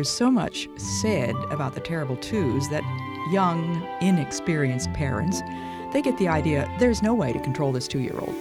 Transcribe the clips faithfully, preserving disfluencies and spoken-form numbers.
there's so much said about the terrible twos that young, inexperienced parents, they get the idea there's no way to control this two-year-old.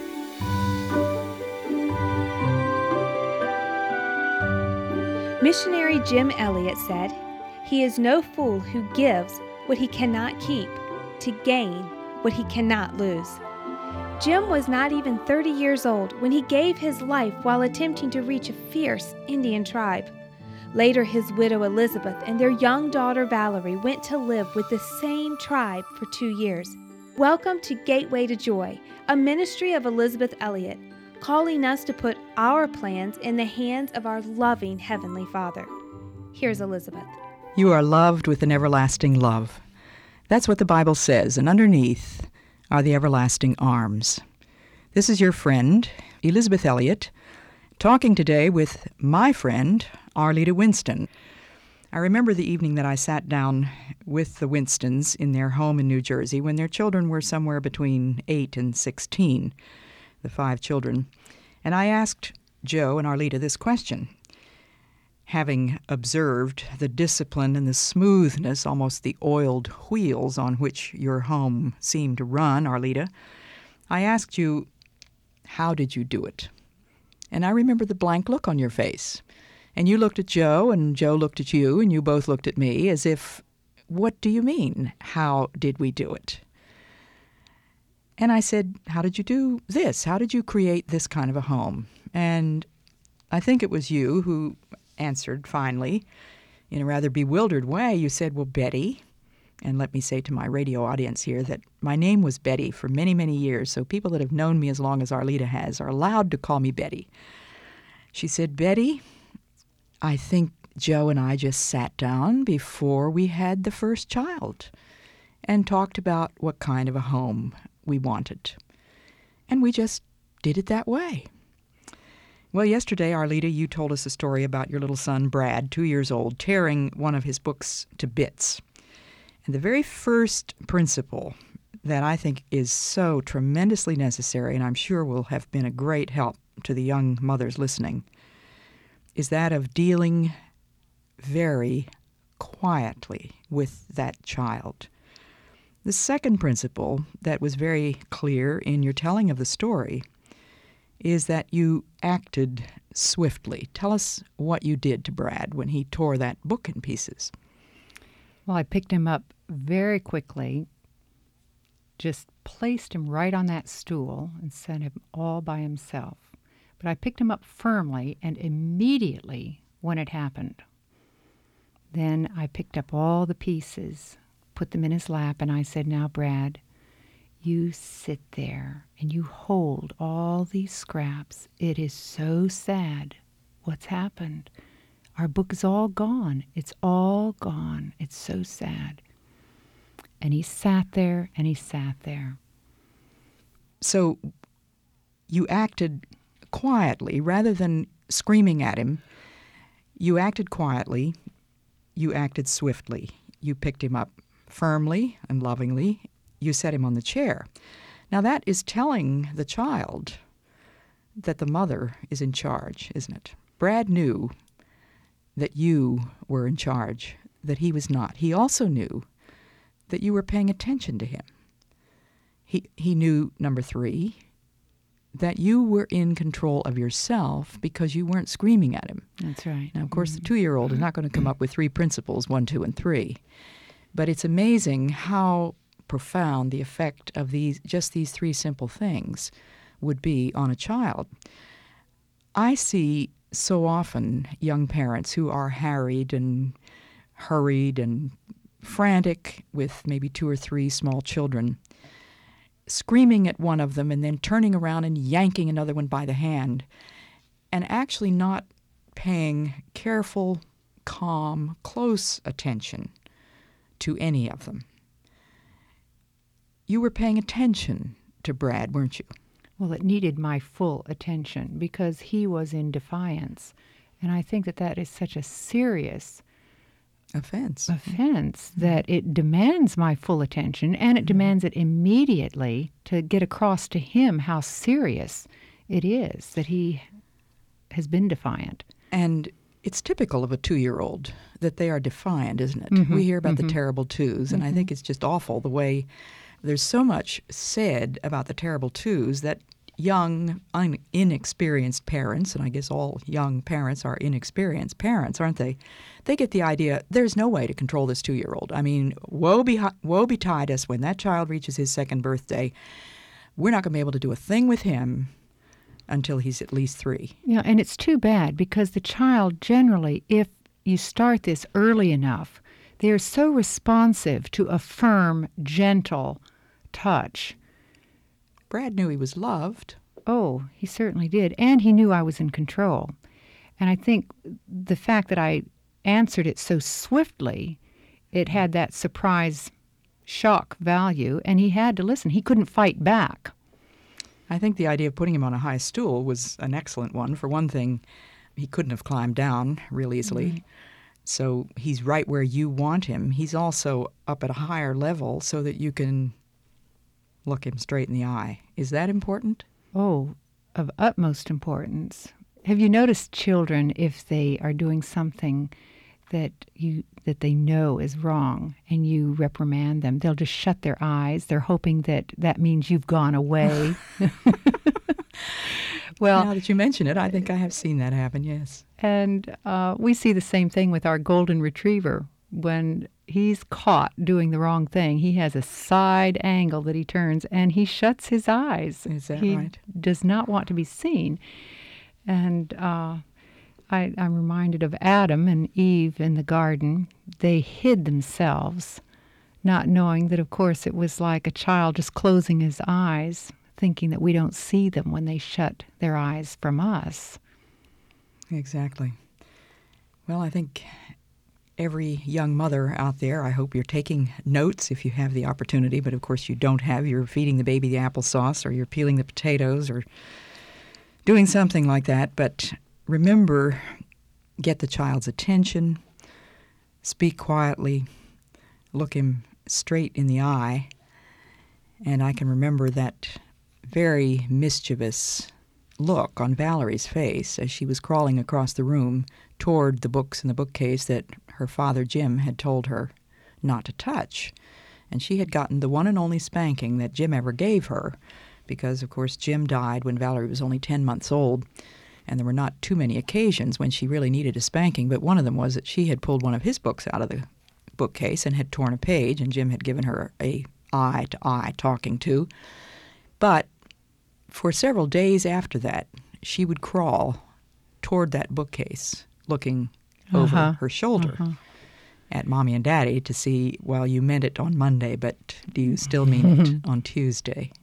Missionary Jim Elliot said, "He is no fool who gives what he cannot keep to gain what he cannot lose." Jim was not even thirty years old when he gave his life while attempting to reach a fierce Indian tribe. Later, his widow Elizabeth and their young daughter Valerie went to live with the same tribe for two years. Welcome to Gateway to Joy, a ministry of Elisabeth Elliot, calling us to put our plans in the hands of our loving Heavenly Father. Here's Elizabeth. You are loved with an everlasting love. That's what the Bible says, and underneath are the everlasting arms. This is your friend, Elisabeth Elliot, talking today with my friend, Arleta Winston. I remember the evening that I sat down with the Winstons in their home in New Jersey when their children were somewhere between eight and sixteen, the five children, and I asked Joe and Arleta this question. Having observed the discipline and the smoothness, almost the oiled wheels on which your home seemed to run, Arleta, I asked you, how did you do it? And I remember the blank look on your face. And you looked at Joe, and Joe looked at you, and you both looked at me as if, what do you mean, how did we do it? And I said, how did you do this? How did you create this kind of a home? And I think it was you who answered finally, in a rather bewildered way. You said, well, Betty, and let me say to my radio audience here that my name was Betty for many, many years, so people that have known me as long as Arleta has are allowed to call me Betty. She said, Betty, I think Joe and I just sat down before we had the first child and talked about what kind of a home we wanted. And we just did it that way. Well, yesterday, Arleta, you told us a story about your little son, Brad, two years old, tearing one of his books to bits. And the very first principle that I think is so tremendously necessary, and I'm sure will have been a great help to the young mothers listening, is that of dealing very quietly with that child. The second principle that was very clear in your telling of the story is that you acted swiftly. Tell us what you did to Brad when he tore that book in pieces. Well, I picked him up very quickly, just placed him right on that stool and set him all by himself. But I picked him up firmly and immediately when it happened. Then I picked up all the pieces, put them in his lap, and I said, now, Brad, you sit there and you hold all these scraps. It is so sad what's happened. Our book is all gone. It's all gone. It's so sad. And he sat there and he sat there. So you acted quietly rather than screaming at him. You acted quietly. You acted swiftly. You picked him up firmly and lovingly. You set him on the chair. Now that is telling the child that the mother is in charge, isn't it? Brad knew that you were in charge, that he was not. He also knew that you were paying attention to him. He he knew, number three, that you were in control of yourself because you weren't screaming at him. That's right. Now, of course, the two-year-old is not going to come up with three principles, one, two, and three. But it's amazing how profound the effect of these just these three simple things would be on a child. I see so often young parents who are harried and hurried and frantic with maybe two or three small children, screaming at one of them and then turning around and yanking another one by the hand, and actually not paying careful, calm, close attention to any of them. You were paying attention to Brad, weren't you? Well, it needed my full attention because he was in defiance. And I think that that is such a serious offense, offense that it demands my full attention, and it demands it immediately to get across to him how serious it is that he has been defiant. And It's typical of a two-year-old that they are defiant, isn't it? Mm-hmm, We hear about mm-hmm. the terrible twos, and Mm-hmm. I think it's just awful the way there's so much said about the terrible twos that young, un- inexperienced parents, and I guess all young parents are inexperienced parents, aren't they? They get the idea there's no way to control this two-year-old. I mean, woe, be- woe betide us when that child reaches his second birthday. We're not going to be able to do a thing with him until he's at least three. Yeah, and it's too bad because the child generally, if you start this early enough, they're so responsive to a firm, gentle touch. Brad knew he was loved. Oh, he certainly did. And he knew I was in control. And I think the fact that I answered it so swiftly, it had that surprise shock value, and he had to listen. He couldn't fight back. I think the idea of putting him on a high stool was an excellent one. For one thing, he couldn't have climbed down real easily. Mm-hmm. So he's right where you want him. He's also up at a higher level so that you can look him straight in the eye. Is that important? Oh, of utmost importance. Have you noticed children, if they are doing something that you that they know is wrong and you reprimand them, they'll just shut their eyes. They're hoping that that means you've gone away. Well, now that you mention it, I think I have seen that happen, yes. And uh, we see the same thing with our golden retriever. When he's caught doing the wrong thing, he has a side angle that he turns and he shuts his eyes. Is that he right? does not want to be seen. And uh, I, I'm reminded of Adam and Eve in the garden. They hid themselves, not knowing that, of course, it was like a child just closing his eyes, thinking that we don't see them when they shut their eyes from us. Exactly. Well, I think every young mother out there, I hope you're taking notes if you have the opportunity, but of course you don't have. You're feeding the baby the applesauce, or you're peeling the potatoes, or doing something like that. But remember, get the child's attention, speak quietly, look him straight in the eye. And I can remember that very mischievous look on Valerie's face as she was crawling across the room toward the books in the bookcase that her father Jim had told her not to touch. And she had gotten the one and only spanking that Jim ever gave her because, of course, Jim died when Valerie was only ten months old, and there were not too many occasions when she really needed a spanking, but one of them was that she had pulled one of his books out of the bookcase and had torn a page, and Jim had given her a eye-to-eye talking to. But for several days after that, she would crawl toward that bookcase, looking over Uh-huh. her shoulder Uh-huh. at Mommy and Daddy to see, well, you meant it on Monday, but do you still mean it on Tuesday?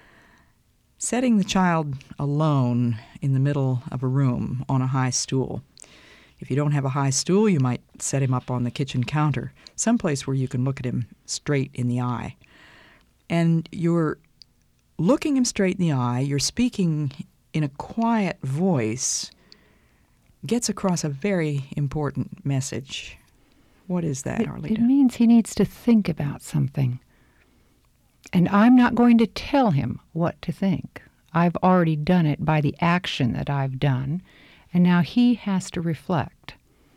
Setting the child alone in the middle of a room on a high stool. If you don't have a high stool, you might set him up on the kitchen counter, someplace where you can look at him straight in the eye. And you're looking him straight in the eye, you're speaking in a quiet voice, gets across a very important message. What is that, It, Arleta? it means he needs to think about something. And I'm not going to tell him what to think. I've already done it by the action that I've done, and now he has to reflect.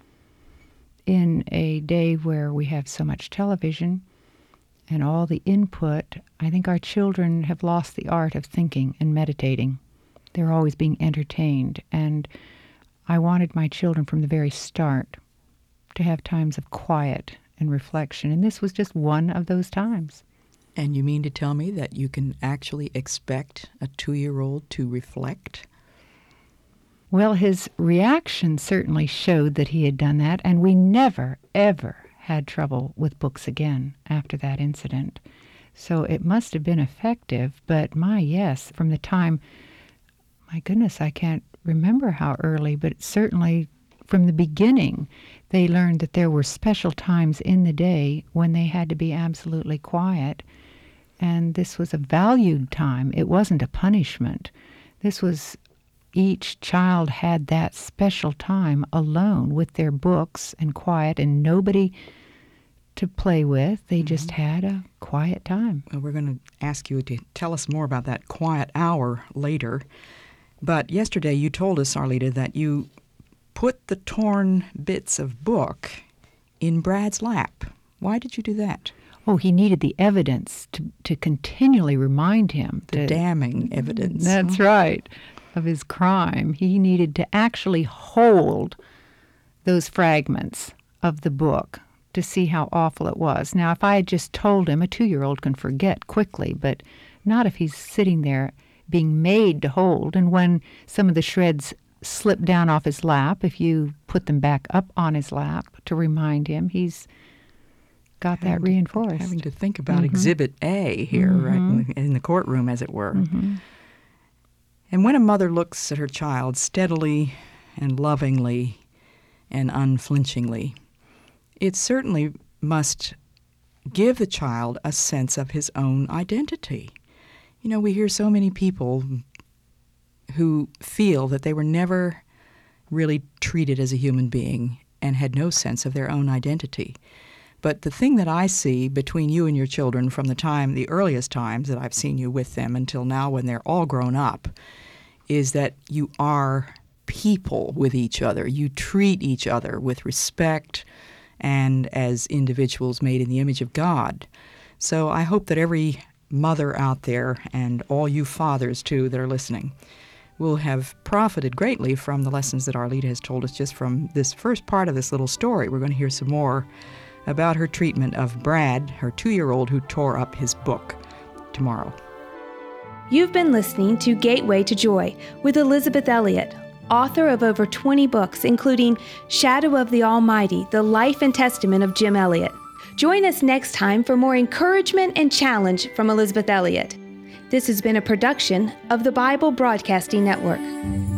In a day where we have so much television and all the input, I think our children have lost the art of thinking and meditating. They're always being entertained, and I wanted my children from the very start to have times of quiet and reflection, and this was just one of those times. And you mean to tell me that you can actually expect a two-year-old to reflect? Well, his reaction certainly showed that he had done that, and we never, ever had trouble with books again after that incident. So it must have been effective, but my, yes, from the time, my goodness, I can't remember how early, but certainly from the beginning, they learned that there were special times in the day when they had to be absolutely quiet. And this was a valued time. It wasn't a punishment. This was, each child had that special time alone with their books and quiet and nobody to play with. They just had a quiet time. Well, we're going to ask you to tell us more about that quiet hour later. But yesterday you told us, Arleta, that you put the torn bits of book in Brad's lap. Why did you do that? Oh, he needed the evidence to, to continually remind him. The to, damning evidence. That's right, of his crime. He needed to actually hold those fragments of the book to see how awful it was. Now, if I had just told him, a two-year-old can forget quickly, but not if he's sitting there being made to hold. And when some of the shreds slip down off his lap, if you put them back up on his lap to remind him, he's got having that reinforced. To, having to think about mm-hmm. Exhibit A here, mm-hmm. right in the, in the courtroom, as it were. Mm-hmm. And when a mother looks at her child steadily and lovingly and unflinchingly, it certainly must give the child a sense of his own identity. You know, we hear so many people who feel that they were never really treated as a human being and had no sense of their own identity. But the thing that I see between you and your children from the time, the earliest times that I've seen you with them until now when they're all grown up, is that you are people with each other. You treat each other with respect and as individuals made in the image of God. So I hope that every mother out there, and all you fathers too that are listening, will have profited greatly from the lessons that Arleta has told us just from this first part of this little story. We're going to hear some more about her treatment of Brad, her two-year-old who tore up his book, tomorrow. You've been listening to Gateway to Joy with Elisabeth Elliot, author of over twenty books, including Shadow of the Almighty, The Life and Testament of Jim Elliot. Join us next time for more encouragement and challenge from Elisabeth Elliot. This has been a production of the Bible Broadcasting Network.